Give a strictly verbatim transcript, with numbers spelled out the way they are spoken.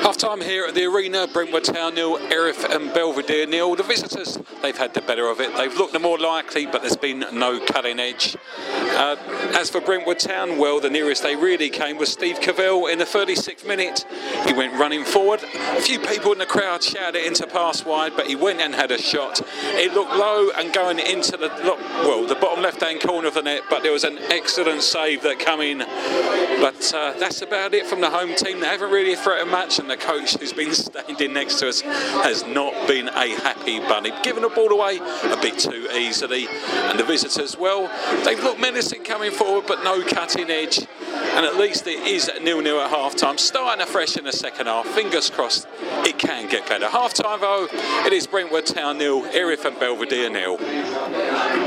Half time here at the arena, Brentwood Town nil, Erith and Belvedere nil. The visitors, they've had the better of it. They've looked the more likely, but there's been no cutting edge. Uh, as for Brentwood Town, well, the nearest they really came was Steve Cavell in the thirty-sixth minute. He went running forward. A few people in the crowd shouted it into pass wide, but he went and had a shot. It looked low and going into the well, the bottom left-hand corner of the net, but there was an excellent save that come in. But uh, that's about it from the home team. They haven't really threatened much, and the coach who's been standing next to us has not been a happy bunny. Given the ball away a bit too easily, and the visitors, well, they've looked menacing coming forward, but no cutting edge. And at least it is nil nil at half time, starting afresh in the second half. Fingers crossed it can get better. Half time though, it is Brentwood Town nil, Erith and Belvedere nil.